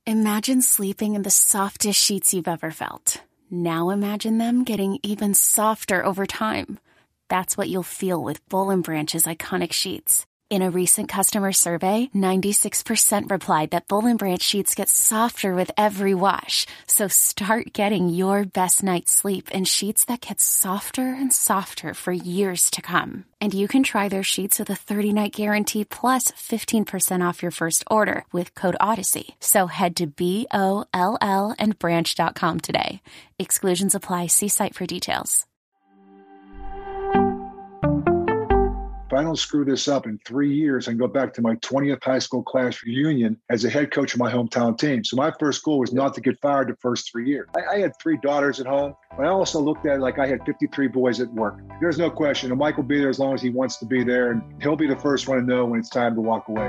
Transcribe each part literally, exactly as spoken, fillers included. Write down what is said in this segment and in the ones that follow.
Imagine sleeping in the softest sheets you've ever felt. Now imagine them getting even softer over time. That's what you'll feel with Boll and Branch's iconic sheets. In a recent customer survey, ninety-six percent replied that Boll and Branch sheets get softer with every wash. So start getting your best night's sleep in sheets that get softer and softer for years to come. And you can try their sheets with a thirty-night guarantee plus fifteen percent off your first order with code Odyssey. So head to B O L L and branch dot com today. Exclusions apply. See site for details. If I don't screw this up in three years and go back to my twentieth high school class reunion as a head coach of my hometown team. So my first goal was not to get fired the first three years. I, I had three daughters at home, but I also looked at it like I had fifty-three boys at work. There's no question. And Mike will be there as long as he wants to be there, and he'll be the first one to know when it's time to walk away.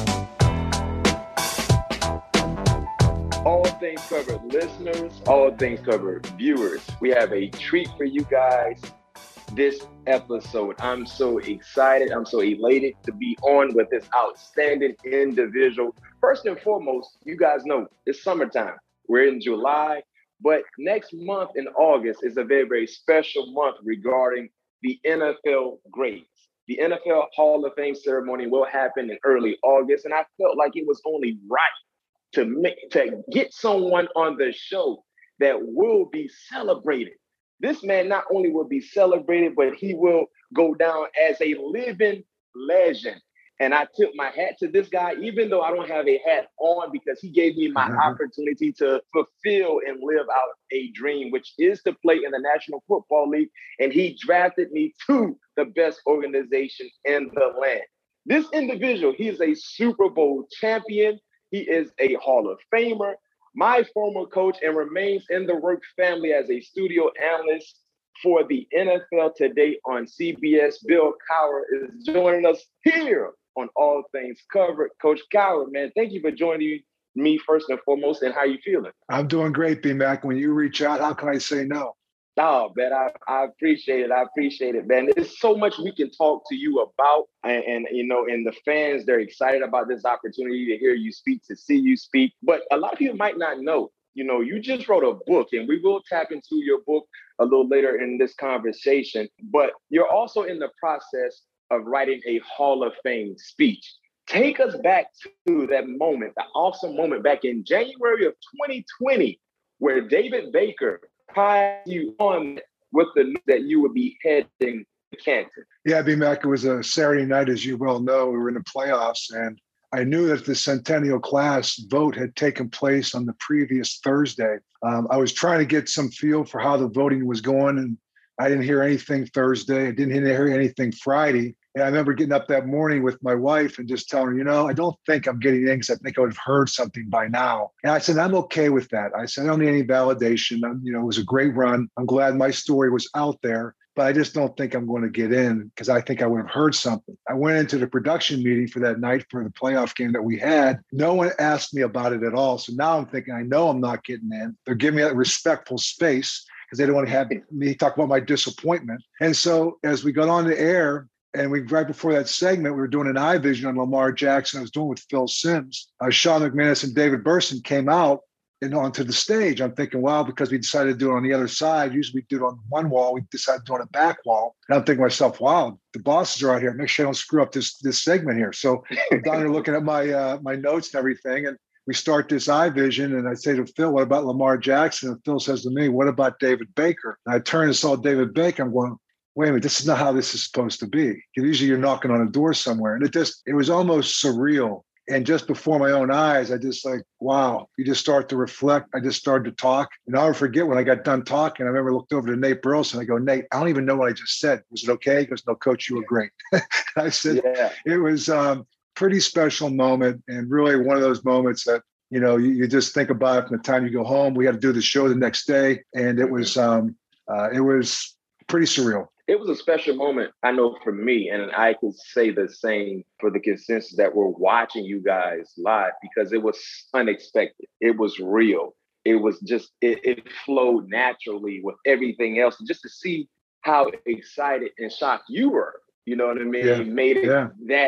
All Things Covered listeners, All Things Covered viewers, we have a treat for you guys this episode. I'm so excited. I'm so elated to be on with this outstanding individual. First and foremost, you guys know it's summertime. We're in July, but next month in August is a very, very special month regarding the N F L grades. The N F L Hall of Fame ceremony will happen in early August, and I felt like it was only right to make to get someone on the show that will be celebrated. This man not only will be celebrated, but he will go down as a living legend. And I tip my hat to this guy, even though I don't have a hat on, because he gave me my mm-hmm. opportunity to fulfill and live out a dream, which is to play in the National Football League. And he drafted me to the best organization in the land. This individual, he is a Super Bowl champion. He is a Hall of Famer, my former coach, and remains in the work family as a studio analyst for the N F L Today on C B S. Bill Cowher is joining us here on All Things Covered. Coach Cowher, man, thank you for joining me first and foremost, and how you feeling? I'm doing great, B-Mac. When you reach out, how can I say no? Oh, man, I, I appreciate it. I appreciate it, man. There's so much we can talk to you about. And, and, you know, and the fans, they're excited about this opportunity to hear you speak, to see you speak. But a lot of people might not know, you know, you just wrote a book, and we will tap into your book a little later in this conversation. But you're also in the process of writing a Hall of Fame speech. Take us back to that moment, the awesome moment back in January of twenty twenty, where David Baker tied you on with the news that you would be heading to Canton. Yeah, B-Mac, it was a Saturday night, as you well know. We were in the playoffs, and I knew that the Centennial class vote had taken place on the previous Thursday. Um, I was trying to get some feel for how the voting was going, and I didn't hear anything Thursday. I didn't hear anything Friday. And I remember getting up that morning with my wife and just telling her, you know, I don't think I'm getting in because I think I would have heard something by now. And I said, I'm okay with that. I said, I don't need any validation. I'm, you know, it was a great run. I'm glad my story was out there, but I just don't think I'm going to get in because I think I would have heard something. I went into the production meeting for that night for the playoff game that we had. No one asked me about it at all. So now I'm thinking, I know I'm not getting in. They're giving me that respectful space because they don't want to have me talk about my disappointment. And so as we got on the air, and we right before that segment, we were doing an eye vision on Lamar Jackson. I was doing with Phil Simms. Uh, Sean McManus and David Burson came out and onto the stage. I'm thinking, wow, because we decided to do it on the other side. Usually we do it on one wall. We decided to do it on a back wall. And I'm thinking to myself, wow, the bosses are out here. Make sure I don't screw up this this segment here. So I'm down here looking at my uh, my notes and everything. And we start this eye vision. And I say to Phil, what about Lamar Jackson? And Phil says to me, what about David Baker? And I turn and saw David Baker. I'm going, wait a minute, this is not how this is supposed to be. Usually you're knocking on a door somewhere. And it just, it was almost surreal. And just before my own eyes, I just like, wow, you just start to reflect. I just started to talk. And I'll never forget when I got done talking, I remember I looked over to Nate Burleson. I go, Nate, I don't even know what I just said. Was it okay? He goes, no, coach, you were great. I said, yeah. It was a um, pretty special moment. And really one of those moments that, you know, you, you just think about it from the time you go home. We had to do the show the next day. And it was, um, uh, it was pretty surreal. It was a special moment, I know, for me, and I could say the same for the consensus that we're watching you guys live, because it was unexpected. It was real. It was just, it, it flowed naturally with everything else. Just to see how excited and shocked you were, you know what I mean? Yeah. It made it yeah. that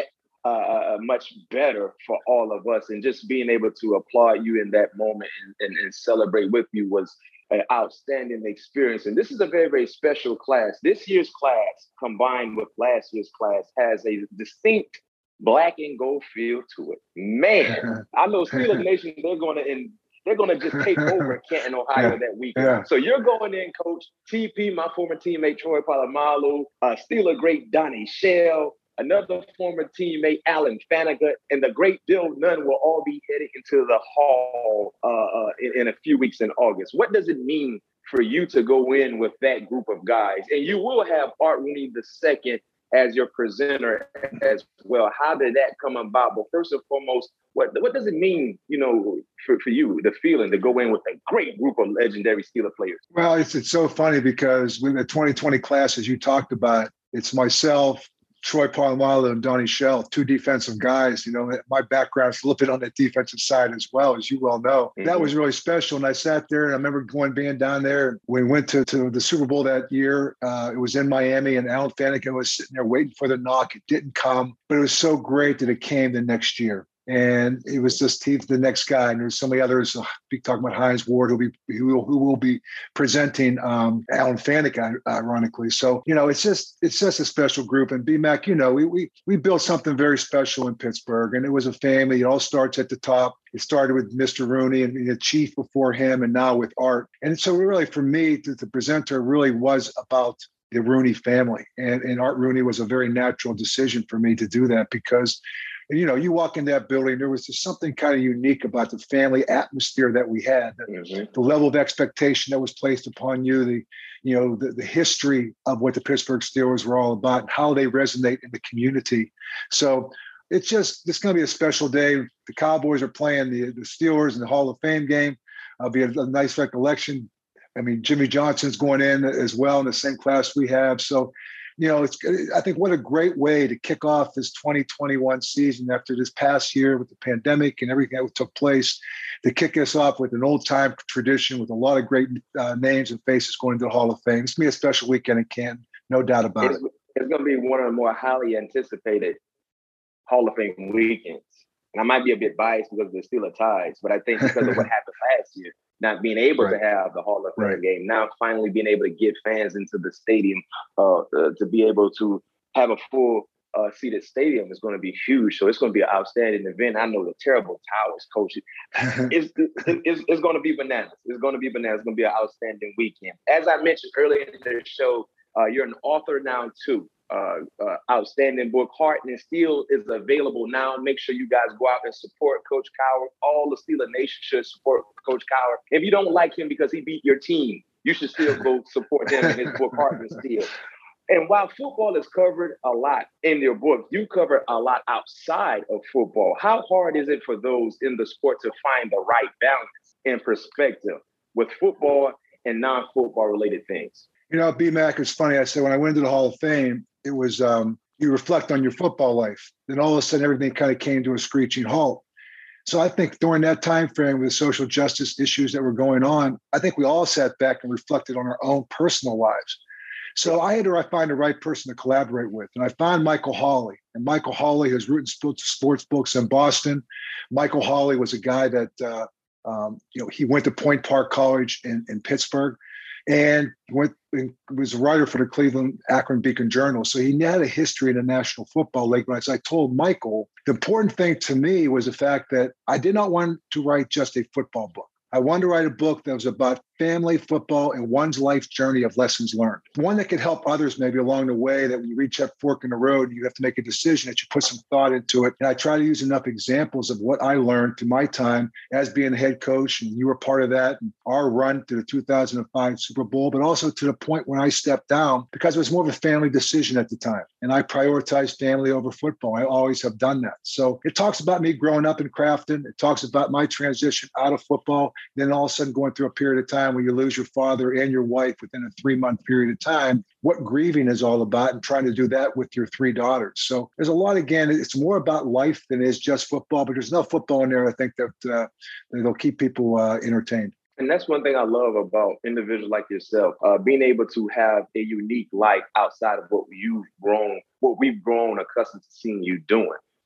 uh, much better for all of us. And just being able to applaud you in that moment and, and, and celebrate with you was an outstanding experience. And this is a very, very special class. This year's class, combined with last year's class, has a distinct black and gold feel to it. Man, I know Steelers Nation, they're going to in, they're going to just take over Canton, Ohio yeah. that weekend. Yeah. So you're going in, Coach T P, my former teammate Troy Polamalu, uh, Steeler great Donnie Shell, another former teammate Alan Faneca, and the great Bill Nunn will all be heading into the hall uh, uh, in, in a few weeks in August. What does it mean for you to go in with that group of guys? And you will have Art Rooney the second as your presenter as well. How did that come about? But first and foremost, what what does it mean, you know, for, for you, the feeling to go in with a great group of legendary Steeler players? Well, it's it's so funny because with the twenty twenty class, as you talked about, it's myself, Troy Polamalu, and Donnie Shell, two defensive guys. You know, my background's a little bit on the defensive side as well, as you well know. Mm-hmm. That was really special. And I sat there, and I remember going being down there. We went to, to the Super Bowl that year. Uh, it was in Miami, and Alan Faneca was sitting there waiting for the knock. It didn't come, but it was so great that it came the next year. And it was just he's the next guy. And there's so many others. Uh, we talking about Hines Ward, who'll be who will, who will be presenting um, Alan Faneca, ironically. So you know, it's just it's just a special group. And B-Mac, you know, we we we built something very special in Pittsburgh, and it was a family. It all starts at the top. It started with Mister Rooney and the chief before him, and now with Art. And so really, for me, the, the presenter really was about the Rooney family, and and Art Rooney was a very natural decision for me to do that because. And, you know, you walk in that building, there was just something kind of unique about the family atmosphere that we had, the, mm-hmm. the level of expectation that was placed upon you, the, you know, the, the history of what the Pittsburgh Steelers were all about, and how they resonate in the community. So it's just, it's going to be a special day. The Cowboys are playing the, the Steelers in the Hall of Fame game. It'll be a, a nice recollection. I mean, Jimmy Johnson's going in as well in the same class we have. So, you know, it's. I think what a great way to kick off this twenty twenty-one season after this past year with the pandemic and everything that took place, to kick us off with an old-time tradition with a lot of great uh, names and faces going into the Hall of Fame. It's going to be a special weekend in Canton, no doubt about it's, it. It's going to be one of the more highly anticipated Hall of Fame weekends. And I might be a bit biased because of the Steelers ties, but I think because of what happened last year, not being able right. to have the Hall of Fame right. game, now finally being able to get fans into the stadium, uh, uh, to be able to have a full uh, seated stadium is going to be huge. So it's going to be an outstanding event. I know the terrible towers, coach. It's, it's, it's going to be bananas. It's going to be bananas. It's going to be an outstanding weekend. As I mentioned earlier in the show, uh, you're an author now too. Uh, uh, outstanding book, Heart and Steel, is available now. Make sure you guys go out and support Coach Cowher. All the Steeler Nation should support Coach Cowher. If you don't like him because he beat your team, you should still go support him in his book, Heart and Steel. And while football is covered a lot in your book, you cover a lot outside of football. How hard is it for those in the sport to find the right balance and perspective with football and non-football related things? You know, B-Mac, it's funny. I said when I went into the Hall of Fame, it was um, you reflect on your football life. Then all of a sudden, everything kind of came to a screeching halt. So I think during that time frame with social justice issues that were going on, I think we all sat back and reflected on our own personal lives. So I had to find the right person to collaborate with. And I found Michael Hawley. And Michael Hawley has written sports books in Boston. Michael Hawley was a guy that, uh, um, you know, he went to Point Park College in, in Pittsburgh. And went and was a writer for the Cleveland Akron Beacon Journal. So he had a history in the National Football League. But as I told Michael, the important thing to me was the fact that I did not want to write just a football book. I wanted to write a book that was about family, football, and one's life's journey of lessons learned. One that could help others maybe along the way, that when you reach that fork in the road, you have to make a decision, that you put some thought into it. And I try to use enough examples of what I learned to my time as being the head coach, and you were part of that, and our run to the two thousand five Super Bowl, but also to the point when I stepped down, because it was more of a family decision at the time. And I prioritized family over football. I always have done that. So it talks about me growing up in Crafton. It talks about my transition out of football, then all of a sudden going through a period of time where you lose your father and your wife within a three-month period of time, what grieving is all about, and trying to do that with your three daughters. So there's a lot, again, it's more about life than it is just football, but there's enough football in there, I think, that uh, that'll keep people uh, entertained. And that's one thing I love about individuals like yourself, uh, being able to have a unique life outside of what you've grown, what we've grown accustomed to seeing you doing.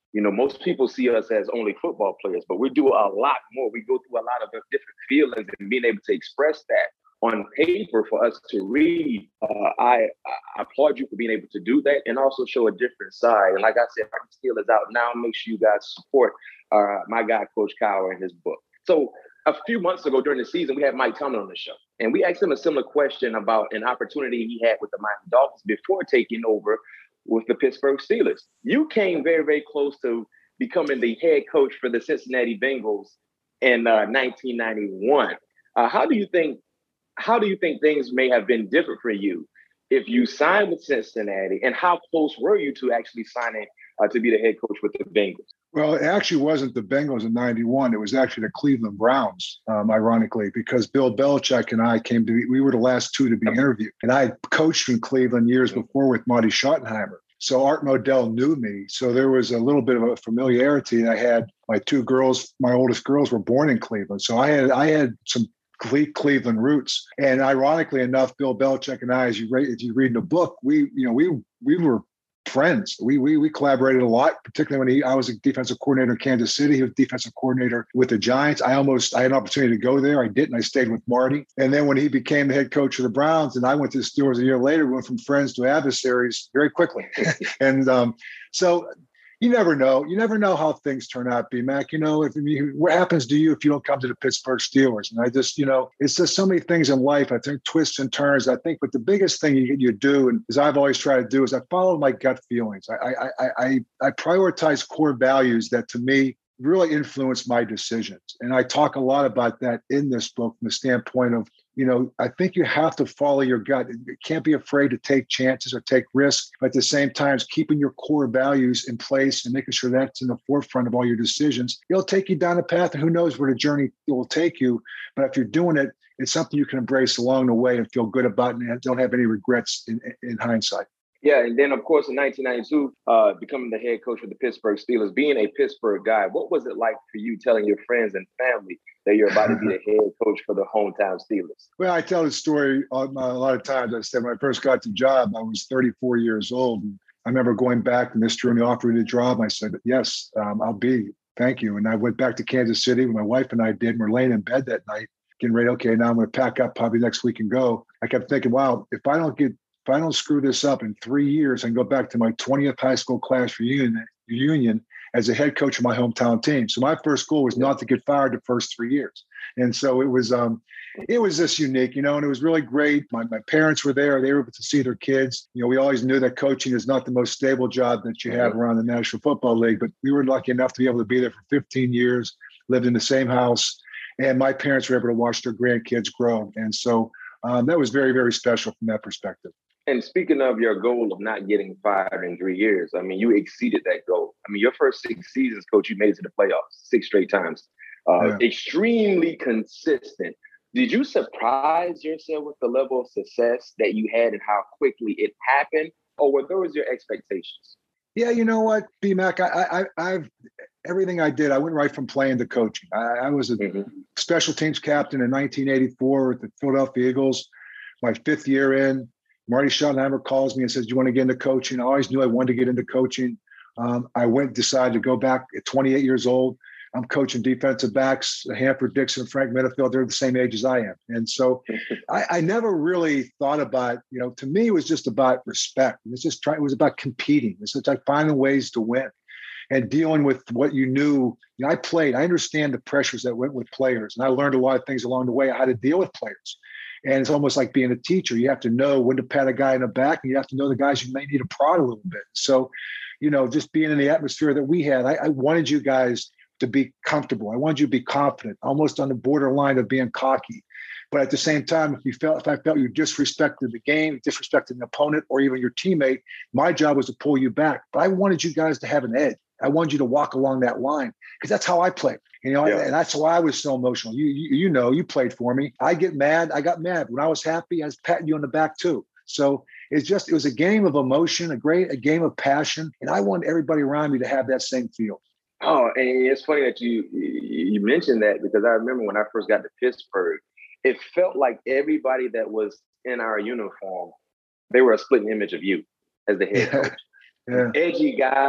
You know, most people see us as only football players, but we do a lot more. We go through a lot of different feelings, and being able to express that on paper for us to read, uh, I, I applaud you for being able to do that and also show a different side. And like I said, Rocky Steel is out now. Make sure you guys support uh, my guy, Coach Cowher, and his book. So a few months ago during the season, we had Mike Tomlin on the show, and we asked him a similar question about an opportunity he had with the Miami Dolphins before taking over with the Pittsburgh Steelers. You came very, very close to becoming the head coach for the Cincinnati Bengals in uh, nineteen ninety-one. Uh, how do you think How do you think things may have been different for you if you signed with Cincinnati, and how close were you to actually signing uh, to be the head coach with the Bengals? Well, it actually wasn't the Bengals in ninety-one. It was actually the Cleveland Browns, um, ironically, because Bill Belichick and I came to be, we were the last two to be interviewed. And I coached in Cleveland years before with Marty Schottenheimer. So Art Modell knew me. So there was a little bit of a familiarity. I had my two girls, my oldest girls were born in Cleveland. So I had, I had some Cleveland roots. And ironically enough, Bill Belichick and I, as you read, as you read in the book, we, you know, we, we were friends. We, we, we collaborated a lot, particularly when he, I was a defensive coordinator in Kansas City. He was defensive coordinator with the Giants. I almost, I had an opportunity to go there. I didn't. I stayed with Marty. And then when he became the head coach of the Browns and I went to the Steelers a year later, we went from friends to adversaries very quickly. and um, so you never know. You never know how things turn out, B-Mac. You know, if you, what happens to you if you don't come to the Pittsburgh Steelers? And I just, you know, it's just so many things in life. I think twists and turns. I think, but the biggest thing you, you do, and as I've always tried to do, is I follow my gut feelings. I I I I, I prioritize core values that, to me, really influence my decisions. And I talk a lot about that in this book from the standpoint of, you know, I think you have to follow your gut. You can't be afraid to take chances or take risks, but at the same time, keeping your core values in place and making sure that's in the forefront of all your decisions. It'll take you down a path, and who knows where the journey will take you. But if you're doing it, it's something you can embrace along the way and feel good about and don't have any regrets in, in hindsight. Yeah, and then, of course, in nineteen ninety-two, uh, becoming the head coach of the Pittsburgh Steelers, being a Pittsburgh guy, what was it like for you telling your friends and family that you're about to be the head coach for the hometown Steelers? Well, I tell the story a lot of times. I said when I first got the job, I was thirty-four years old. And I remember going back to Mister Rooney offered me the job. I said, yes, um, I'll be. Thank you. And I went back to Kansas City. My wife and I did. And we're laying in bed that night, getting ready. Okay, now I'm going to pack up probably next week and go. I kept thinking, wow, if I don't get If I don't screw this up in three years and go back to my twentieth high school class reunion, reunion as a head coach of my hometown team. So my first goal was not to get fired the first three years. And so it was um, it was just unique, you know, and it was really great. My my parents were there. They were able to see their kids. You know, we always knew that coaching is not the most stable job that you have around the National Football League, but we were lucky enough to be able to be there for fifteen years, lived in the same house, and my parents were able to watch their grandkids grow. And so um, that was very, very special from that perspective. And speaking of your goal of not getting fired in three years, I mean, you exceeded that goal. I mean, your first six seasons, Coach, you made it to the playoffs six straight times. Uh, yeah. Extremely consistent. Did you surprise yourself with the level of success that you had and how quickly it happened? Or were those your expectations? Yeah, you know what, B-Mac, I, I, I've everything I did, I went right from playing to coaching. I, I was a mm-hmm. special teams captain in nineteen eighty-four with the Philadelphia Eagles. My fifth year in, Marty Schottenheimer calls me and says, do you want to get into coaching? I always knew I wanted to get into coaching. Um, I went, decided to go back at twenty-eight years old. I'm coaching defensive backs, Hanford Dixon, Frank Minifield. They're the same age as I am. And so I, I never really thought about, you know, to me, it was just about respect. It was just trying, it was about competing. It's just like finding ways to win and dealing with what you knew. You know, I played, I understand the pressures that went with players. And I learned a lot of things along the way, how to deal with players. And it's almost like being a teacher. You have to know when to pat a guy in the back, and you have to know the guys you may need to prod a little bit. So, you know, just being in the atmosphere that we had, I, I wanted you guys to be comfortable. I wanted you to be confident, almost on the borderline of being cocky. But at the same time, if you felt, if I felt you disrespected the game, disrespected an opponent, or even your teammate, my job was to pull you back. But I wanted you guys to have an edge. I wanted you to walk along that line because that's how I played. You know, yeah. And that's why I was so emotional. You, you, you know, you played for me. I get mad. I got mad. When I was happy, I was patting you on the back too. So it's just, it was a game of emotion, a great, a game of passion. And I want everybody around me to have that same feel. Oh, and it's funny that you you mentioned that, because I remember when I first got to Pittsburgh, it felt like everybody that was in our uniform, they were a split image of you as the head coach. Yeah. Edgy guy,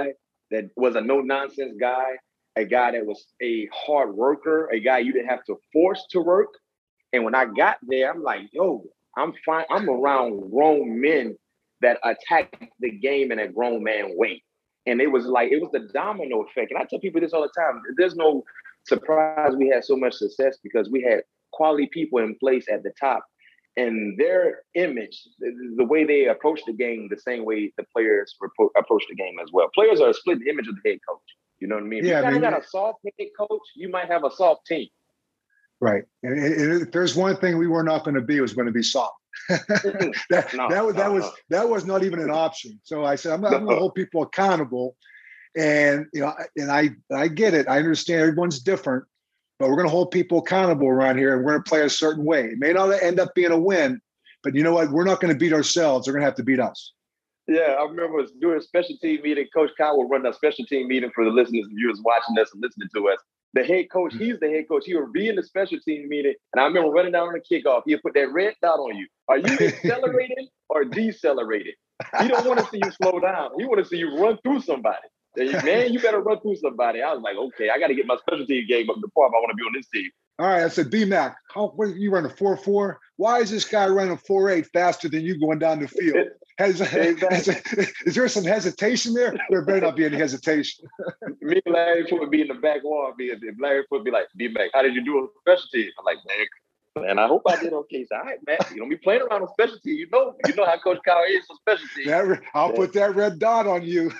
that was a no-nonsense guy, a guy that was a hard worker, a guy you didn't have to force to work. And when I got there, I'm like, yo, I'm fine. I'm around grown men that attack the game in a grown man way. And it was like, it was the domino effect. And I tell people this all the time. There's no surprise we had so much success because we had quality people in place at the top. And their image, the, the way they approach the game, the same way the players repro- approach the game as well. Players are a split image of the head coach. You know what I mean? If yeah, you I mean, got a soft head coach, you might have a soft team. Right. And, and if there's one thing we were not going to be, it was going to be soft. that, no, that was no, that was no. that was not even an option. So I said, I'm, I'm going to hold people accountable. And you know, and I I get it. I understand everyone's different, but we're going to hold people accountable around here, and we're going to play a certain way. It may not end up being a win, but you know what? We're not going to beat ourselves. They're going to have to beat us. Yeah, I remember doing a special team meeting. Coach Kyle would run a special team meeting for the listeners and viewers watching us and listening to us. The head coach, he's the head coach. He would be in the special team meeting, and I remember running down on the kickoff. He'd put that red dot on you. Are you accelerating or decelerating? He don't want to see you slow down. He want to see you run through somebody. Man, you better run through somebody. I was like, okay, I got to get my special team game up to par if I want to be on this team. All right, I said, B-Mac, how, what, you run a four four? Why is this guy running four eight faster than you going down the field? Has, exactly. has, is there some hesitation there? There better not be any hesitation. Me and Larry Foote would be in the back wall. Me and Larry Foote would be like, B-Mac, how did you do on special team? I'm like, man, and I hope I did okay. So, all right, man, you don't be playing around on special team. You know, you know how Coach Kyle is on special team. That, I'll yeah. put that red dot on you.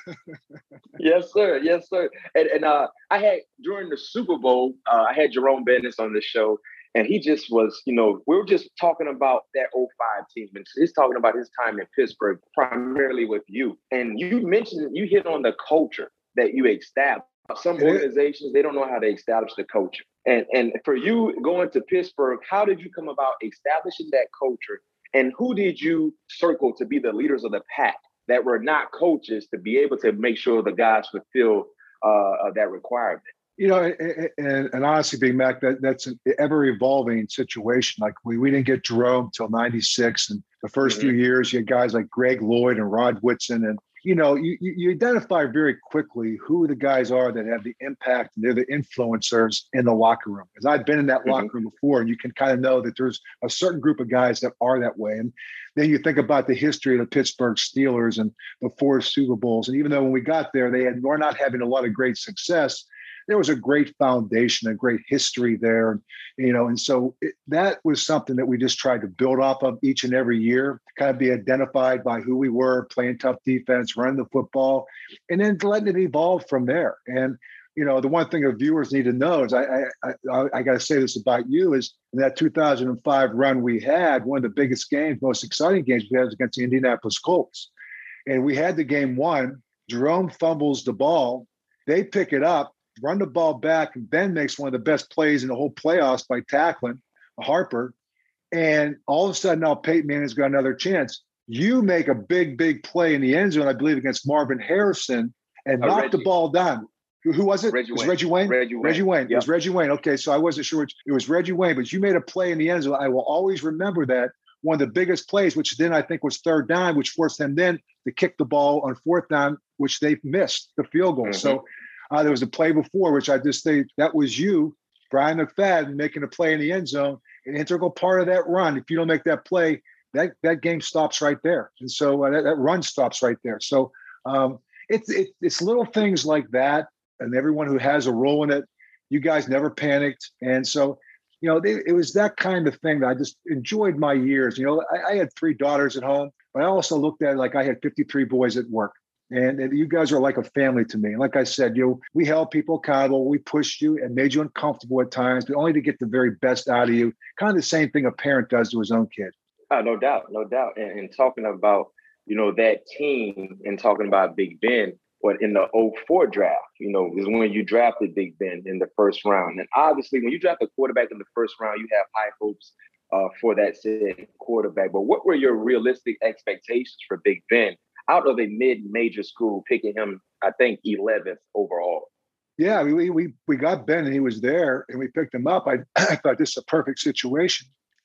Yes, sir. Yes, sir. And, and uh, I had, during the Super Bowl, uh, I had Jerome Bettis on the show. And he just was, you know, we were just talking about that oh five team. And he's talking about his time in Pittsburgh, primarily with you. And you mentioned, you hit on the culture that you established. Some organizations, they don't know how to establish the culture. And, and for you going to Pittsburgh, how did you come about establishing that culture? And who did you circle to be the leaders of the pack that were not coaches to be able to make sure the guys fulfill uh, that requirement? You know, and, and honestly, Big Mac, that, that's an ever-evolving situation. Like we, we didn't get Jerome till ninety-six. And the first mm-hmm. few years, you had guys like Greg Lloyd and Rod Whitson. And, you know, you, you identify very quickly who the guys are that have the impact and they're the influencers in the locker room. Because I've been in that mm-hmm. locker room before, and you can kind of know that there's a certain group of guys that are that way. And then you think about the history of the Pittsburgh Steelers and the four Super Bowls. And even though when we got there, they had, were not having a lot of great success, there was a great foundation, a great history there, you know, and so it, that was something that we just tried to build off of each and every year, kind of be identified by who we were, playing tough defense, running the football, and then letting it evolve from there. And, you know, the one thing our viewers need to know is I I, I, I got to say this about you is in that two thousand five run we had, one of the biggest games, most exciting games we had was against the Indianapolis Colts. And we had the game won. Jerome fumbles the ball. They pick it up, run the ball back, and Ben makes one of the best plays in the whole playoffs by tackling Harper. And all of a sudden now Peyton Manning's got another chance. You make a big, big play in the end zone, I believe, against Marvin Harrison and uh, knock Reggie. the ball down. Who, who was it? Reggie it was Wayne. Reggie Wayne? Reggie Wayne. Reggie Wayne. Yep. It was Reggie Wayne. Okay, so I wasn't sure which, it was Reggie Wayne, but you made a play in the end zone. I will always remember that. One of the biggest plays, which then I think was third down, which forced them then to kick the ball on fourth down, which they missed the field goal. Mm-hmm. So Uh, there was a play before, which I just think that was you, Brian McFadden, making a play in the end zone, an integral part of that run. If you don't make that play, that that game stops right there. And so uh, that, that run stops right there. So um, it's it, it's little things like that. And everyone who has a role in it, you guys never panicked. And so, you know, they, it was that kind of thing that I just enjoyed my years. You know, I, I had three daughters at home, but I also looked at it like I had fifty-three boys at work. And, and you guys are like a family to me. And like I said, you know, we held people accountable. We pushed you and made you uncomfortable at times, but only to get the very best out of you. Kind of the same thing a parent does to his own kid. Oh, no doubt, no doubt. And, and talking about, you know, that team and talking about Big Ben, what in the oh four draft, you know, is when you drafted Big Ben in the first round. And obviously, when you draft a quarterback in the first round, you have high hopes uh, for that said quarterback. But what were your realistic expectations for Big Ben out of a mid-major school, picking him, I think, eleventh overall? Yeah, we we we got Ben and he was there, and we picked him up. I, I thought this is a perfect situation.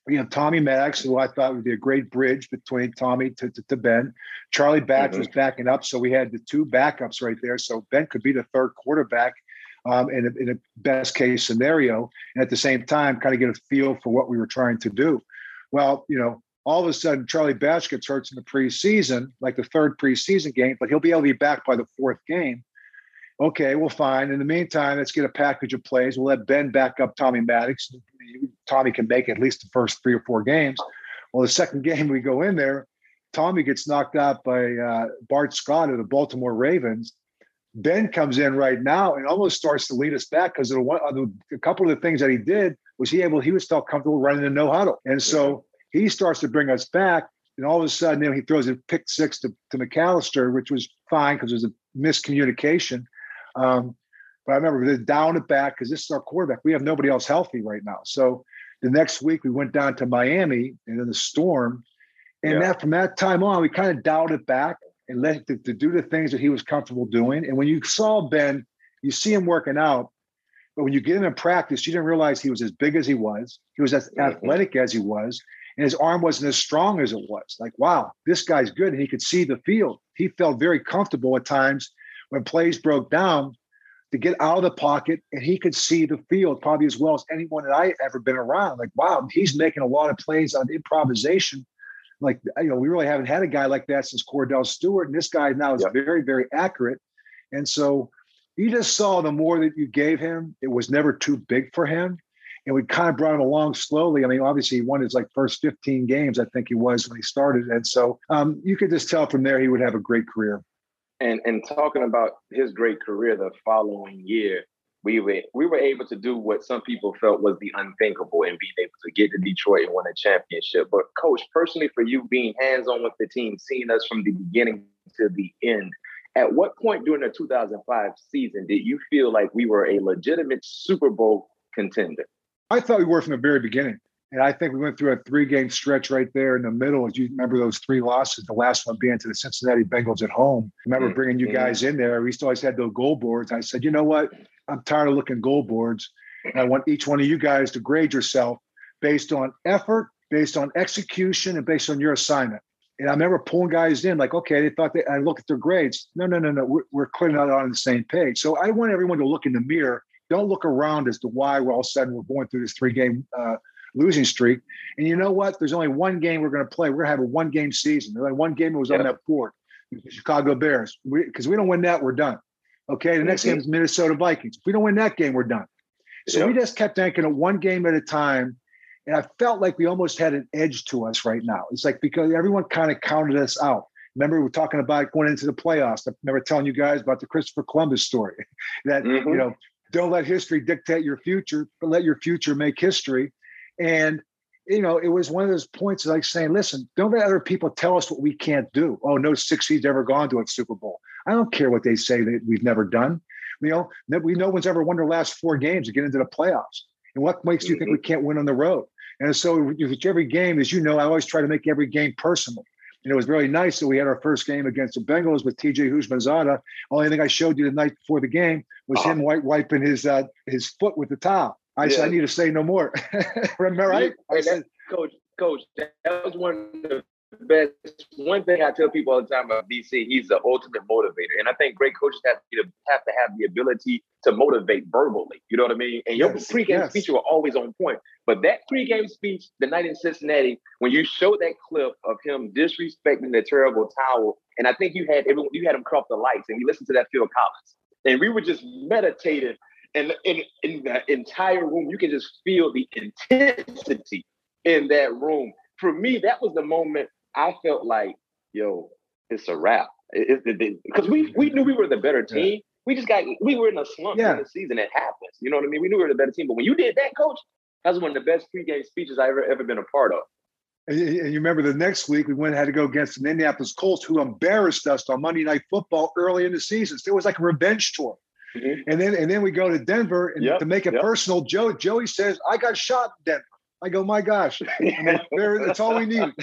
You know, Tommy Maddox, who I thought would be a great bridge between Tommy to, to, to Ben. Charlie Batch mm-hmm. was backing up, so we had the two backups right there. So Ben could be the third quarterback um, in, a, in a best case scenario, and at the same time, kind of get a feel for what we were trying to do. Well, you know, all of a sudden, Charlie Batch gets hurt in the preseason, like the third preseason game, but he'll be able to be back by the fourth game. Okay, well, fine. In the meantime, let's get a package of plays. We'll let Ben back up Tommy Maddox. Tommy can make at least the first three or four games. Well, the second game we go in there, Tommy gets knocked out by uh, Bart Scott of the Baltimore Ravens. Ben comes in right now and almost starts to lead us back because a couple of the things that he did was he able he was felt comfortable running the no huddle, and so he starts to bring us back. And all of a sudden, you know, he throws a pick six to, to McAllister, which was fine because it was a miscommunication. Um, but I remember they down it back because this is our quarterback. We have nobody else healthy right now. So the next week we went down to Miami and in the storm. And yeah. that from that time on, we kind of dialed it back and let him to, to do the things that he was comfortable doing. And when you saw Ben, you see him working out. But when you get him in practice, you didn't realize he was as big as he was. He was as athletic as he was. And his arm wasn't as strong as it was. Like, wow, this guy's good. And he could see the field. He felt very comfortable at times when plays broke down to get out of the pocket, and he could see the field probably as well as anyone that I ever been around. Like, wow, he's making a lot of plays on improvisation. Like, you know, we really haven't had a guy like that since Cordell Stewart. And this guy now is yep. very, very accurate. And so you just saw the more that you gave him, it was never too big for him. And we kind of brought him along slowly. I mean, obviously he won his like first fifteen games, I think he was when he started. And so um, you could just tell from there he would have a great career. And and talking about his great career the following year, we were we were able to do what some people felt was the unthinkable and being able to get to Detroit and win a championship. But Coach, personally for you being hands-on with the team, seeing us from the beginning to the end, at what point during the two thousand five season did you feel like we were a legitimate Super Bowl contender? I thought we were from the very beginning. And I think we went through a three-game stretch right there in the middle. As you remember those three losses, the last one being to the Cincinnati Bengals at home. I remember bringing you guys in there. We still always had those goal boards. I said, you know what? I'm tired of looking goal boards. And I want each one of you guys to grade yourself based on effort, based on execution, and based on your assignment. And I remember pulling guys in like, okay, they thought they, I look at their grades. No, no, no, no. We're, we're clearly not on the same page. So I want everyone to look in the mirror. Don't look around as to why we're all of a sudden we're going through this three-game uh, losing streak. And you know what? There's only one game we're going to play. We're going to have a one-game season. There's only one game that was yep. on that board, the Chicago Bears. Because we, we don't win that, we're done. Okay, the next mm-hmm. game is Minnesota Vikings. If we don't win that game, we're done. So yep. we just kept thinking of one game at a time. And I felt like we almost had an edge to us right now. It's like because everyone kind of counted us out. Remember, we were talking about going into the playoffs. I remember telling you guys about the Christopher Columbus story. that, mm-hmm. you know, don't let history dictate your future, but let your future make history. And, you know, it was one of those points like saying, listen, don't let other people tell us what we can't do. Oh, no six seed's ever gone to a Super Bowl. I don't care what they say that we've never done. You know, we no one's ever won their last four games to get into the playoffs. And what makes you think we can't win on the road? And so every game, as you know, I always try to make every game personal. And it was really nice that we had our first game against the Bengals with T J Houshmandzadeh. Only thing I showed you the night before the game was oh. him white wiping his uh, his foot with the towel. I yeah. said, I need to say no more. Remember, right? I said, Coach, Coach, that was one of the best. One thing I tell people all the time about D C, he's the ultimate motivator. And I think great coaches have to have to have the ability to motivate verbally. You know what I mean? And your yes, pregame yes. speech were always on point. But that pregame speech the night in Cincinnati, when you showed that clip of him disrespecting the terrible towel, and I think you had everyone, you had him cut off the lights, and we listened to that Phil Collins, and we were just meditating. And in, in the entire room, you can just feel the intensity in that room. For me, that was the moment I felt like, yo, it's a wrap. Because it, it, it, we we knew we were the better team. We just got, we were in a slump yeah. in the season. It happens. You know what I mean? We knew we were the better team. But when you did that, Coach, that was one of the best pregame speeches I've ever, ever been a part of. And you remember the next week, we went had to go against the Indianapolis Colts, who embarrassed us on Monday Night Football early in the season. So it was like a revenge tour. Mm-hmm. And then and then we go to Denver, and yep, to make it yep. personal, Joe Joey says, I got shot in Denver. I go, my gosh, I mean, that's all we needed.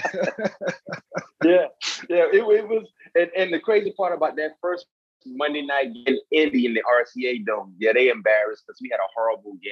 yeah, yeah, it, it was. And, and the crazy part about that first Monday night in Indy in the R C A Dome, yeah, they embarrassed us. We had a horrible game.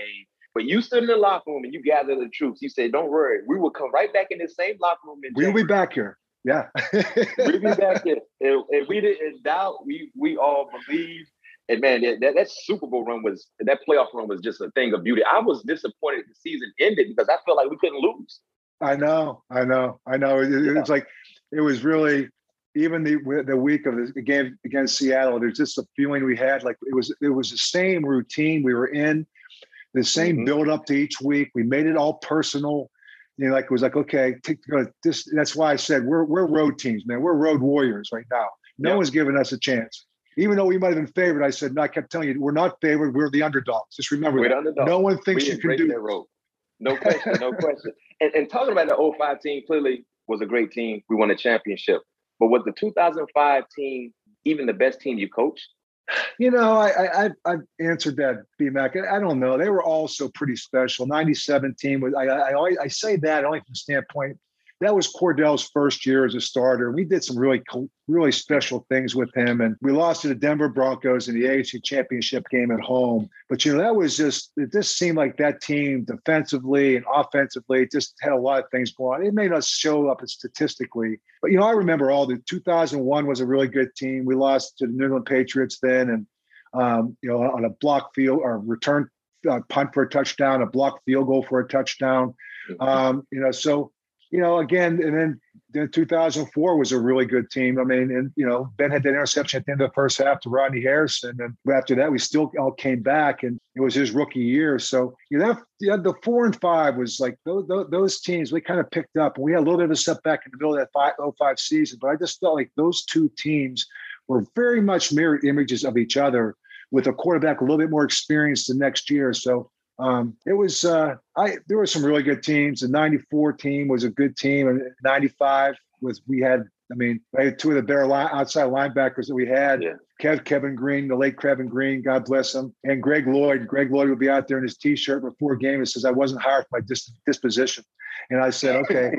But you stood in the locker room and you gathered the troops. You said, don't worry, we will come right back in the same locker room in We'll be back here. Yeah. We'll be back here. If, if we didn't doubt, we we all believed. And man, that, that Super Bowl run was, that playoff run was just a thing of beauty. I was disappointed the season ended because I felt like we couldn't lose. I know, I know, I know. It, Yeah. It's like, it was really, even the the week of the game against Seattle, there's just a feeling we had like it was, it was the same routine we were in, the same Mhm. build up to each week. We made it all personal. You know, like it was like, okay, take, uh, this, that's why I said we're, we're road teams, man. We're road warriors right now. No Yep. one's giving us a chance. Even though we might have been favored, I said, no, I kept telling you, we're not favored. We're the underdogs. Just remember We're that. the underdogs. No one thinks We you can embrace do that road. No question, no question. And, and talking about the oh five team, clearly was a great team. We won a championship. But was the two thousand five team even the best team you coached? You know, I I I I've answered that, B-Mac. I, I don't know. They were also pretty special. ninety-seven team was. I I always, I say that only from the standpoint that was Cordell's first year as a starter. We did some really cool, really special things with him, and we lost to the Denver Broncos in the A F C Championship game at home. But you know, that was just it. Just seemed like that team, defensively and offensively, just had a lot of things going on. It may not show up statistically, but you know, I remember all the two thousand one was a really good team. We lost to the New England Patriots then, and um, you know, on a block field or return uh, punt for a touchdown, a block field goal for a touchdown. Mhm. Um, you know, so. You know, again, and then, then two thousand four was a really good team. I mean, and, you know, Ben had that interception at the end of the first half to Rodney Harrison. And after that, we still all came back, and it was his rookie year. So, you know, that, yeah, the four and five was like those, those teams, we kind of picked up. And we had a little bit of a setback in the middle of that five, oh five season. But I just felt like those two teams were very much mirror images of each other with a quarterback a little bit more experienced the next year. So, Um, it was, uh, I, there were some really good teams. The ninety-four team was a good team. And ninety-five was, we had, I mean, we had two of the better line, outside linebackers that we had. Yeah. Kev, Kevin Green, the late Kevin Green, God bless him. And Greg Lloyd. Greg Lloyd would be out there in his t-shirt before a game and says, I wasn't hired for my dis- disposition. And I said, okay.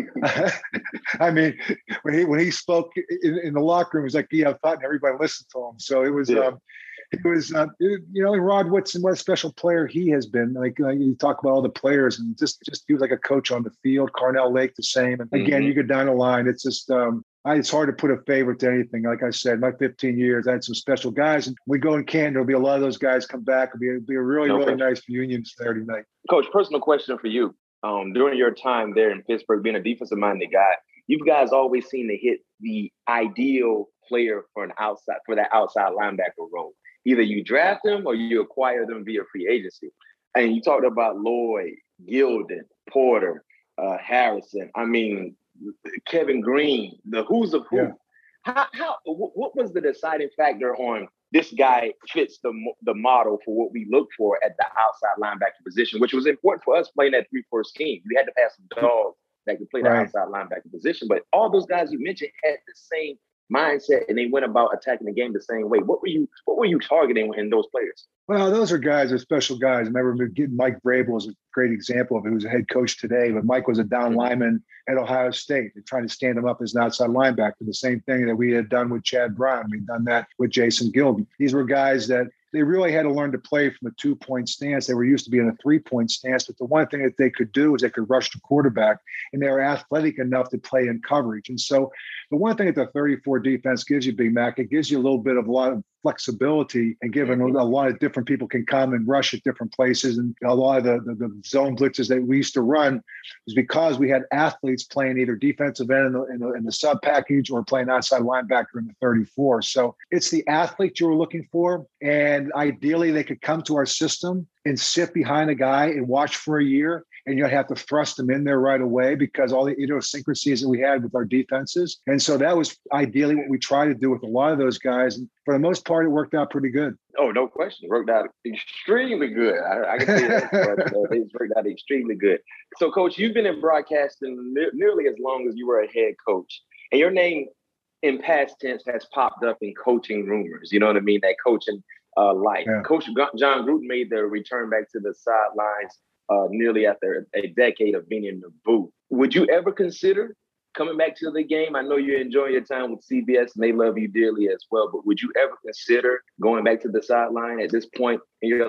I mean, when he, when he spoke in, in the locker room, it was like, yeah, I thought, and everybody listened to him. So it was, Yeah. um, It was, uh, it, you know, Rod Woodson, what a special player he has been. Like, uh, you talk about all the players, and just, just he was like a coach on the field. Carnell Lake, the same. And again, Mhm. you go down the line. It's just, um, I, it's hard to put a favorite to anything. Like I said, my fifteen years, I had some special guys. And we go in Canton, there'll be a lot of those guys come back. It'll be, it'll be a really, No really question. nice reunion Saturday night. Coach, personal question for you. Um, during your time there in Pittsburgh, being a defensive-minded guy, you guys always seem to hit the ideal player for an outside for that outside linebacker role. Either you draft them or you acquire them via free agency. And you talked about Lloyd, Gilden, Porter, uh, Harrison. I mean, Kevin Green, the who's of who. Yeah. How, how, what was the deciding factor on this guy fits the the model for what we look for at the outside linebacker position, which was important for us playing that three four scheme. We had to have some dogs that could play the Right. outside linebacker position. But all those guys you mentioned had the same mindset, and they went about attacking the game the same way. What were you What were you targeting in those players? Well, those are guys, are special guys. I remember getting Mike Vrabel is a great example of it, who's a head coach today, but Mike was a down Mhm. lineman at Ohio State. They're trying to stand him up as an outside linebacker. The same thing that we had done with Chad Brown. We'd done that with Jason Gilden. These were guys that they really had to learn to play from a two-point stance. They were used to being a three-point stance, but the one thing that they could do is they could rush the quarterback, and they were athletic enough to play in coverage. And so the one thing that the thirty-four defense gives you, Big Mac, it gives you a little bit of a lot of flexibility, and given a lot of different people can come and rush at different places. And a lot of the, the, the zone blitzes that we used to run was because we had athletes playing either defensive end in the, in the, in the sub package or playing outside linebacker in the thirty-four. So it's the athlete you were looking for. And ideally they could come to our system and sit behind a guy and watch for a year, and you'd have to thrust them in there right away because all the idiosyncrasies that we had with our defenses. And so that was ideally what we tried to do with a lot of those guys. And for the most part, it worked out pretty good. Oh, no question. It worked out extremely good. I, I can tell you that. But, uh, it's worked out extremely good. So, Coach, you've been in broadcasting ne- nearly as long as you were a head coach. And your name in past tense has popped up in coaching rumors. You know what I mean? That coaching uh, life. Yeah. Coach John Gruden made the return back to the sidelines uh, nearly after a decade of being in the booth. Would you ever consider coming back to the game? I know you're enjoying your time with C B S and they love you dearly as well, but would you ever consider going back to the sideline at this point in your life?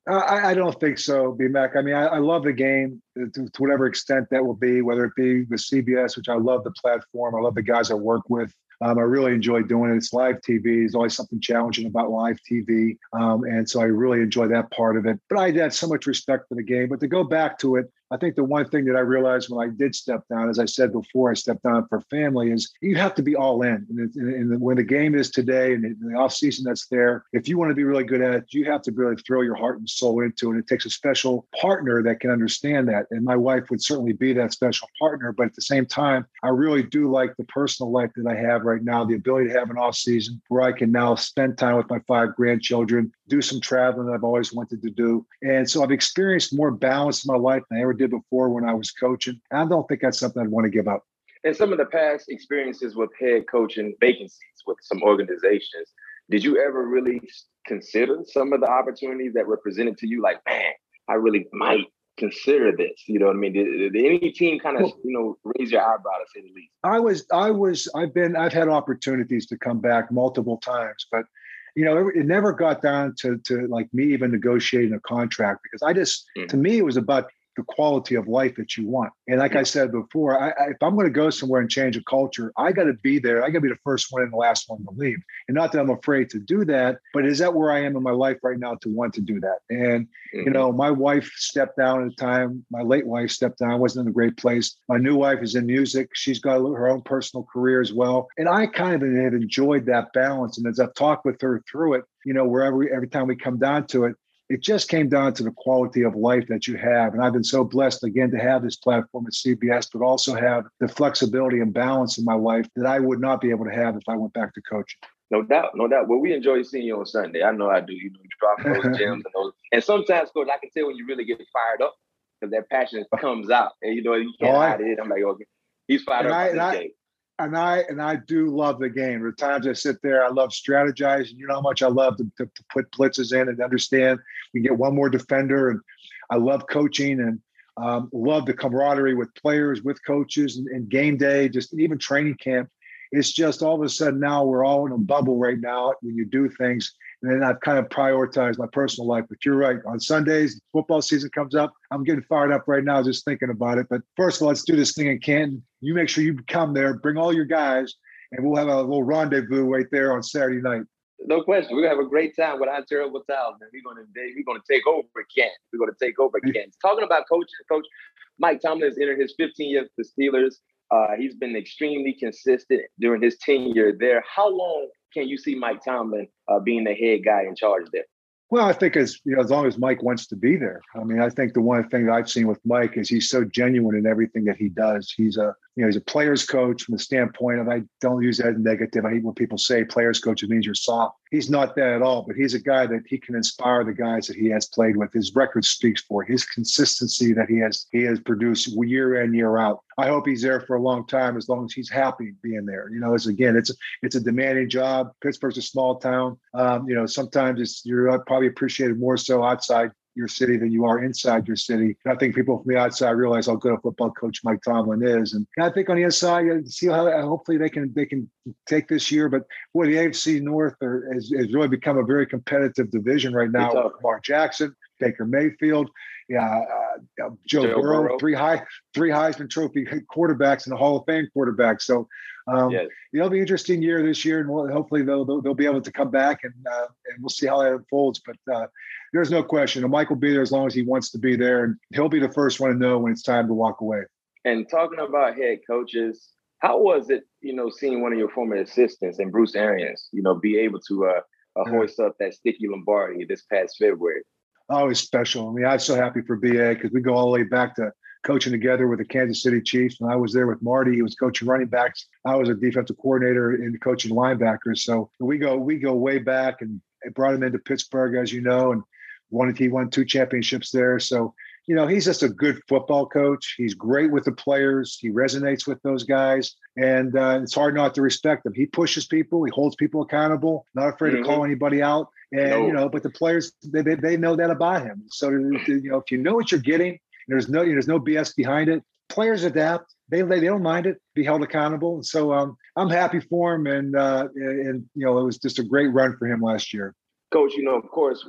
I, I don't think so, B-Mac. I mean, I, I love the game to, to whatever extent that will be, whether it be with C B S, which I love the platform. I love the guys I work with. Um, I really enjoy doing it. It's live T V. There's always something challenging about live T V. Um, and so I really enjoy that part of it. But I had so much respect for the game. But to go back to it, I think the one thing that I realized when I did step down, as I said before, I stepped down for family, is you have to be all in. And, and, and when the game is today and the off season that's there, if you want to be really good at it, you have to really throw your heart and soul into it. It takes a special partner that can understand that. And my wife would certainly be that special partner. But at the same time, I really do like the personal life that I have right now, the ability to have an off season where I can now spend time with my five grandchildren, do some traveling that I've always wanted to do. And so I've experienced more balance in my life than I ever did before when I was coaching. And I don't think that's something I'd want to give up. And some of the past experiences with head coaching vacancies with some organizations, did you ever really consider some of the opportunities that were presented to you? Like, man, I really might consider this. You know what I mean? Did, did any team kind of, you know, raise your eyebrow to say the least? I was, I was, I've been, I've had opportunities to come back multiple times, but you know, it never got down to, to like me even negotiating a contract, because I just, mm-hmm. to me, it was about the quality of life that you want. And like I said before, I, I, if I'm going to go somewhere and change a culture, I got to be there. I got to be the first one and the last one to leave. And not that I'm afraid to do that, but is that where I am in my life right now to want to do that? And, mm-hmm. you know, my wife stepped down at the time. My late wife stepped down. I wasn't in a great place. My new wife is in music. She's got her own personal career as well. And I kind of have enjoyed that balance. And as I've talked with her through it, you know, wherever, every time we come down to it, it just came down to the quality of life that you have. And I've been so blessed, again, to have this platform at C B S, but also have the flexibility and balance in my life that I would not be able to have if I went back to coaching. No doubt, no doubt. Well, we enjoy seeing you on Sunday. I know I do. You know, you drop those gems and those. And sometimes, Coach, I can tell when you really get fired up because that passion comes out. And, you know, you can't oh, hide it. I'm like, okay, he's fired up. I, I, And I and I do love the game. There are times I sit there, I love strategizing. You know how much I love to, to, to put blitzes in and understand we get one more defender. And I love coaching and um, love the camaraderie with players, with coaches, and, and game day, just even training camp. It's just all of a sudden now we're all in a bubble right now when you do things. And then I've kind of prioritized my personal life. But you're right. On Sundays, football season comes up. I'm getting fired up right now just thinking about it. But first of all, let's do this thing in Canton. You make sure you come there, bring all your guys, and we'll have a little rendezvous right there on Saturday night. No question. We're going to have a great time with our terrible towels. And we're going to we're going to take over Canton. We're going to take over Canton. Talking about coaching, Coach Mike Tomlin has entered his fifteenth year with the Steelers. Uh, he's been extremely consistent during his tenure there. How long can you see Mike Tomlin uh, being the head guy in charge there? Well, I think as you know, as long as Mike wants to be there. I mean, I think the one thing that I've seen with Mike is he's so genuine in everything that he does. He's a you know he's a player's coach from the standpoint of, I don't use that as negative. I hate when people say player's coach, it means you're soft. He's not that at all, but he's a guy that he can inspire the guys that he has played with. His record speaks for it. His consistency that he has he has produced year in, year out. I hope he's there for a long time, as long as he's happy being there. You know, as again, it's it's a demanding job. Pittsburgh's a small town. Um, you know, sometimes it's you're probably appreciated more so outside your city than you are inside your city. And I think people from the outside realize how good a football coach Mike Tomlin is. And I think on the inside, you see how hopefully they can they can take this year. But boy, the A F C North are, has, has really become a very competitive division right now with Lamar Jackson, Baker Mayfield, yeah, uh, Joe, Joe Burrow, Burrow, three high three Heisman Trophy quarterbacks and a Hall of Fame quarterback. So um, yes. It'll be an interesting year this year, and we'll, hopefully they'll, they'll they'll be able to come back and uh, and we'll see how that unfolds. But uh, there's no question, and Mike will be there as long as he wants to be there, and he'll be the first one to know when it's time to walk away. And talking about head coaches, how was it, you know, seeing one of your former assistants and Bruce Arians, you know, be able to uh, uh, hoist up that sticky Lombardi this past February? Oh, it's special. I mean, I'm so happy for B A because we go all the way back to coaching together with the Kansas City Chiefs. When I was there with Marty, he was coaching running backs. I was a defensive coordinator and coaching linebackers. So we go we go way back, and it brought him into Pittsburgh, as you know, and won he won two championships there. So, you know, he's just a good football coach. He's great with the players. He resonates with those guys. And uh, it's hard not to respect him. He pushes people. He holds people accountable, not afraid mm-hmm. to call anybody out. And, no. you know, but the players, they, they they know that about him. So, you know, if you know what you're getting, there's no there's no B S behind it. Players adapt. They they, they don't mind it, be held accountable. And so um, I'm happy for him. And, uh, and, you know, it was just a great run for him last year. Coach, you know, of course, it's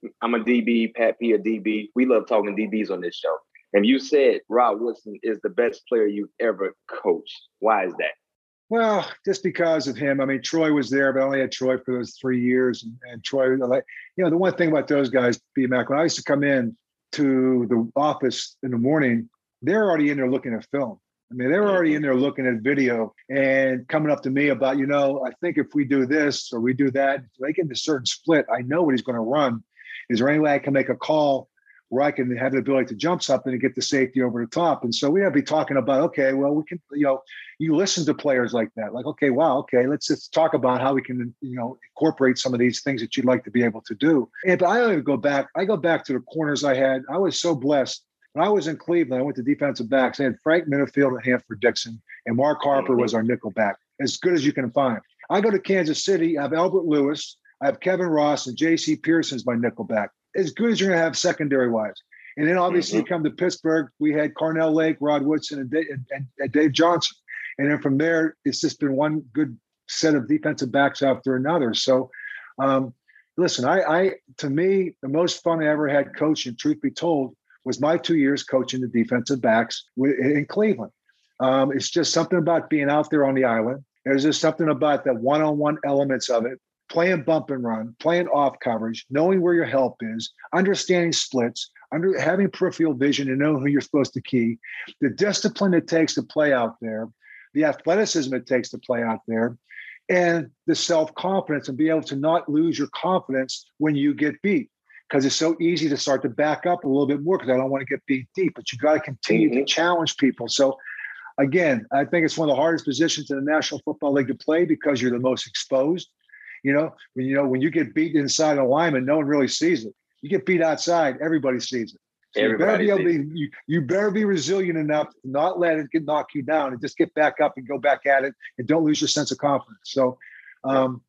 I'm a D B, Pat P a D B. We love talking D Bs on this show. And you said Rod Woodson is the best player you've ever coached. Why is that? Well, just because of him. I mean, Troy was there, but I only had Troy for those three years. And, and Troy, like, you know, the one thing about those guys, B Mac, when I used to come in to the office in the morning, they're already in there looking at film. I mean, they were already in there looking at video and coming up to me about, you know, I think if we do this or we do that, they get a certain split. I know what he's going to run. Is there any way I can make a call where I can have the ability to jump something and get the safety over the top? And so we have to be talking about, okay, well, we can, you know, you listen to players like that, like, okay, wow, okay, let's just talk about how we can, you know, incorporate some of these things that you'd like to be able to do. And but I don't even go back. I go back to the corners I had. I was so blessed. When I was in Cleveland, I went to defensive backs. I had Frank Minifield and Hanford Dixon, and Mark Harper was our nickel back, as good as you can find. I go to Kansas City, I have Albert Lewis, I have Kevin Ross, and J C Pearson's my nickel back, as good as you're going to have secondary-wise. And then obviously mm-hmm. you come to Pittsburgh, we had Carnell Lake, Rod Woodson, and Dave, and, and Dave Johnson. And then from there, it's just been one good set of defensive backs after another. So, um, listen, I, I to me, the most fun I ever had coaching, truth be told, was my two years coaching the defensive backs in Cleveland. Um, it's just something about being out there on the island. There's just something about the one-on-one elements of it, playing bump and run, playing off coverage, knowing where your help is, understanding splits, under having peripheral vision and knowing who you're supposed to key, the discipline it takes to play out there, the athleticism it takes to play out there, and the self-confidence and be able to not lose your confidence when you get beat. Because it's so easy to start to back up a little bit more because I don't want to get beat deep, but you got to continue mm-hmm. to challenge people. So again, I think it's one of the hardest positions in the National Football League to play because you're the most exposed. You know, when you know when you get beat inside a lineman, no one really sees it. You get beat outside, everybody sees it. So you better be able to be, you, you better be resilient enough to not let it get knock you down and just get back up and go back at it and don't lose your sense of confidence. So um,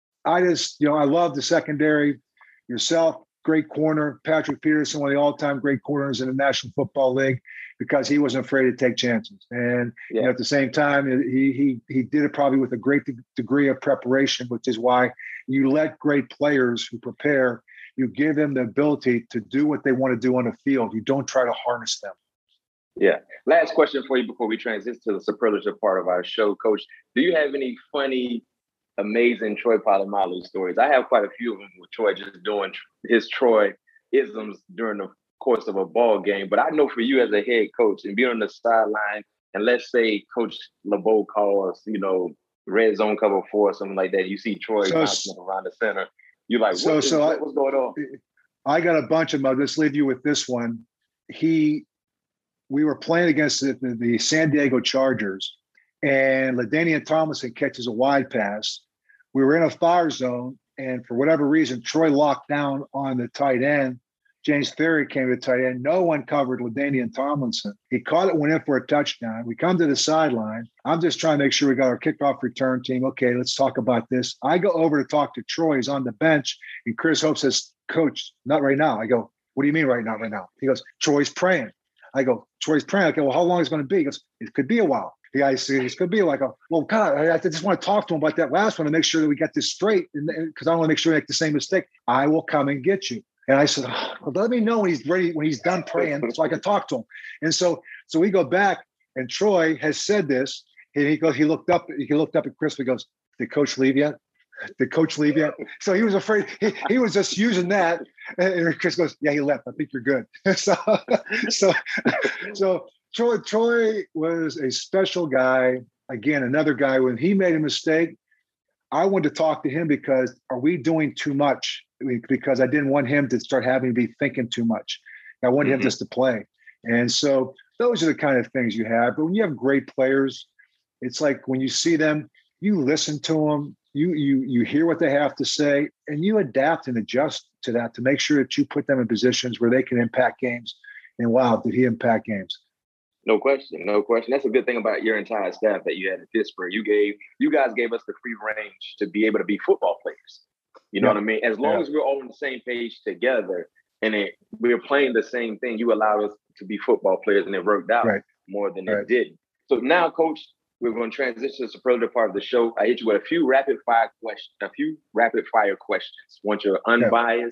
I just, you know, I love the secondary. Yourself, great corner, Patrick Peterson, one of the all-time great corners in the National Football League, because he wasn't afraid to take chances. And yeah. you know, at the same time, he he he did it probably with a great de- degree of preparation, which is why you let great players who prepare. You give them the ability to do what they want to do on the field. You don't try to harness them. Yeah. Last question for you before we transition to the superlative part of our show, Coach. Do you have any funny, amazing Troy Polamalu stories? I have quite a few of them with Troy just doing his Troy isms during the course of a ball game. But I know for you as a head coach and being on the sideline, and let's say Coach LeBeau calls, you know, red zone cover four or something like that. You see Troy so, bouncing around the center. You're like, what so, is, so what, I, what's going on? I got a bunch of them. I'll just leave you with this one. He, we were playing against the, the, the San Diego Chargers, and LaDainian Tomlinson catches a wide pass. We were in a fire zone, and for whatever reason, Troy locked down on the tight end. James Ferry came to the tight end. No one covered LaDainian Tomlinson. He caught it, went in for a touchdown. We come to the sideline. I'm just trying to make sure we got our kickoff return team. Okay, let's talk about this. I go over to talk to Troy. He's on the bench, and Chris Hope says, Coach, not right now. I go, what do you mean right now, right now? He goes, Troy's praying. I go, Troy's praying. Okay, well, how long is it going to be? He goes, it could be a while. The guy says, it could be like, a, well, God, I, I just want to talk to him about that last one to make sure that we get this straight, because I want to make sure we make the same mistake. I will come and get you. And I said, oh, well, let me know when he's ready, when he's done praying, so I can talk to him. And so, so we go back, and Troy has said this. And he goes, he looked up, he looked up at Chris. He goes, "Did Coach leave yet? Did Coach leave yet?" So he was afraid. He, he was just using that. And Chris goes, "Yeah, he left. I think you're good." so, so, so Troy, Troy was a special guy. Again, another guy. When he made a mistake, I wanted to talk to him because are we doing too much? Because I didn't want him to start having to be thinking too much. I wanted mm-hmm. him just to play. And so those are the kind of things you have. But when you have great players, it's like when you see them, you listen to them, you you you hear what they have to say, and you adapt and adjust to that to make sure that you put them in positions where they can impact games. And wow, did he impact games? No question, no question. That's a good thing about your entire staff that you had in Pittsburgh. You gave you guys gave us the free range to be able to be football players. You know yeah. what I mean? As long yeah. as we're all on the same page together and it, we're playing the same thing, you allowed us to be football players, and it worked out right. more than right. it didn't. So now, Coach, we're going to transition to the superlative part of the show. I hit you with a few rapid fire questions, a few rapid fire questions. Want your unbiased,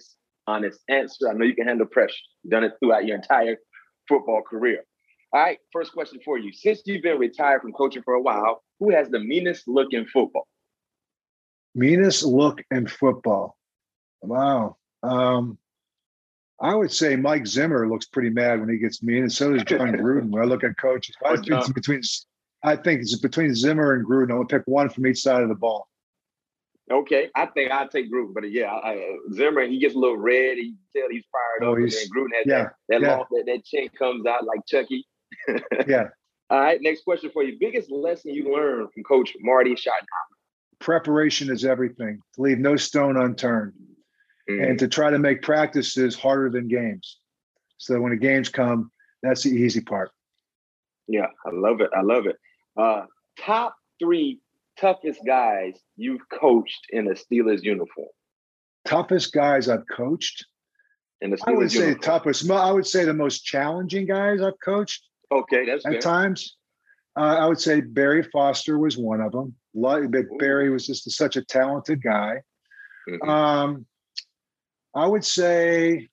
honest answer. I know you can handle pressure. You've done it throughout your entire football career. All right, first question for you. Since you've been retired from coaching for a while, who has the meanest look in football? Meanest look in football. Wow. Um, I would say Mike Zimmer looks pretty mad when he gets mean, and so does John Gruden. When I look at coaches, I think it's between, I think it's between Zimmer and Gruden. I'm going to pick one from each side of the ball. Okay, I think I'll take Gruden, but yeah, I, Zimmer, he gets a little red. You can tell he's fired oh, up. He's, and Gruden has yeah, that, that, yeah. long, that, that chin comes out like Chucky. Yeah. All right, next question for you. Biggest lesson you learned from Coach Marty Schottenheimer? Preparation is everything. To leave no stone unturned. Mm-hmm. And to try to make practices harder than games. So when the games come, that's the easy part. Yeah, I love it. I love it. Uh, top three toughest guys you've coached in a Steelers uniform. Toughest guys I've coached? In the Steelers I would say uniform. toughest. I would say the most challenging guys I've coached. Okay, that's at fair. times. Uh, I would say Barry Foster was one of them. But Barry was just such a talented guy. Mm-hmm. Um, I would say,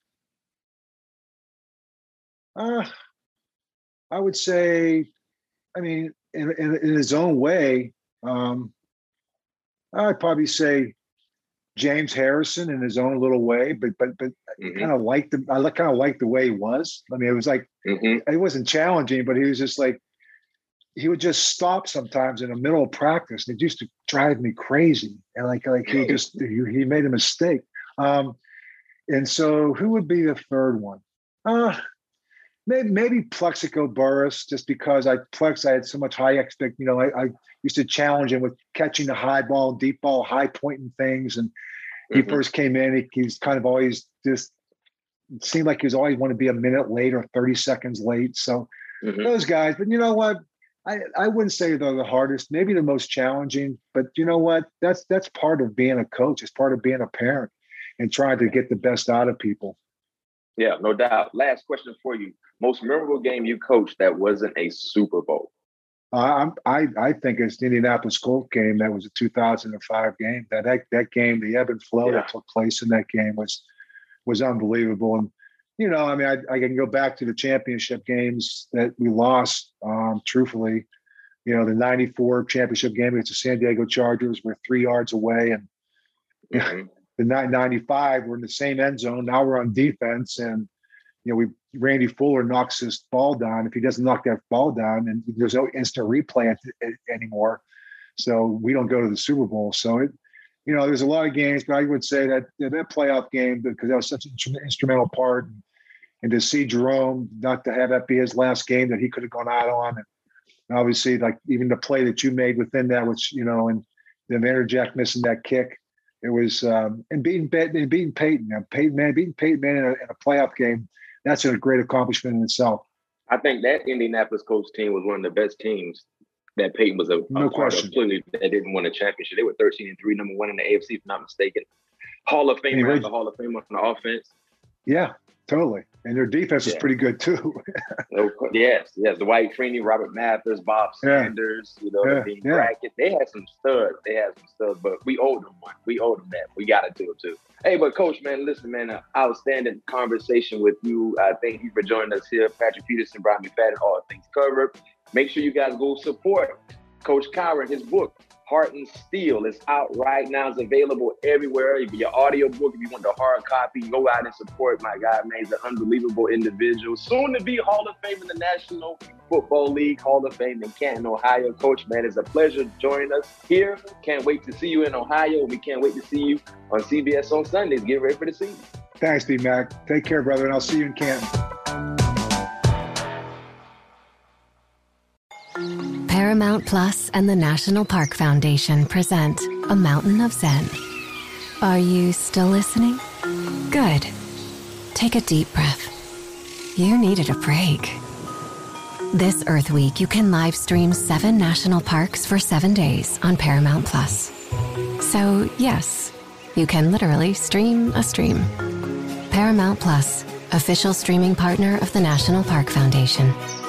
uh, I would say, I mean, in, in, in his own way, um, I'd probably say James Harrison in his own little way, but but but mm-hmm. kind of like the I kind of like the way he was. I mean, it was like mm-hmm. it wasn't challenging, but he was just like he would just stop sometimes in the middle of practice. It used to drive me crazy, and like like he just he, he made a mistake. Um, and so, who would be the third one? Uh maybe maybe Plexico Burress, just because I Plex I had so much high expect. You know, I, I used to challenge him with catching the high ball, deep ball, high pointing things, and he mm-hmm. first came in. He, he's kind of always just it seemed like he was always want to be a minute late or thirty seconds late. So mm-hmm. those guys, but you know what? I, I wouldn't say they're the hardest, maybe the most challenging, but you know what? That's that's part of being a coach. It's part of being a parent and trying to get the best out of people. Yeah, no doubt. Last question for you. Most memorable game you coached that wasn't a Super Bowl? Uh, I I think it's the Indianapolis Colts game. That was a two thousand five game. That that, that game, the ebb and flow yeah. that took place in that game was was unbelievable. And, you know, I mean, I, I can go back to the championship games that we lost, um, truthfully. You know, the ninety-four championship game against the San Diego Chargers, we're three yards away. And mm-hmm. the ninety-five, we're in the same end zone. Now we're on defense. And, you know, we Randy Fuller knocks this ball down. If he doesn't knock that ball down, and there's no instant replay anymore. So we don't go to the Super Bowl. So, it, you know, there's a lot of games, but I would say that that playoff game, because that was such an instrumental part. And, and to see Jerome, not to have that be his last game that he could have gone out on. And obviously, like even the play that you made within that, which, you know, and then Vanderjagt missing that kick. It was, um, and beating, and beating Peyton, you know, Peyton man, beating Peyton man in a, in a playoff game. That's a great accomplishment in itself. I think that Indianapolis Colts team was one of the best teams that Peyton was a, no a part of. Clearly, they didn't win a championship. They were thirteen and three, number one in the A F C, if I'm not mistaken. Hall of Famer anyway, after Hall of Fame on the offense. Yeah, totally. And their defense yeah. is pretty good too. yes, yes. Dwight Freeney, Robert Mathers, Bob Sanders, yeah. you know, yeah. Dean yeah. Brackett. They had some studs. They had some studs, but we owed them one. We owed them that. We got to do it too. Hey, but Coach, man, listen, man, uh, outstanding conversation with you. Uh, thank you for joining us here. Patrick Peterson, Brian McFadden, All Things Covered. Make sure you guys go support Coach Cowher. His book, Heart and Steel, is out right now. It's available everywhere. If your audio book, if you want the hard copy, go out and support my guy, man. He's an unbelievable individual. Soon to be Hall of Fame in the National Football League, Hall of Fame in Canton, Ohio. Coach, man, it's a pleasure joining us here. Can't wait to see you in Ohio. We can't wait to see you on C B S on Sundays. Get ready for the season. Thanks, D-Mac. Take care, brother, and I'll see you in Canton. Paramount Plus and the National Park Foundation present A Mountain of Zen. Are you still listening? Good. Take a deep breath. You needed a break. This Earth Week, you can live stream seven national parks for seven days on Paramount Plus. So, yes, you can literally stream a stream. Paramount Plus, official streaming partner of the National Park Foundation.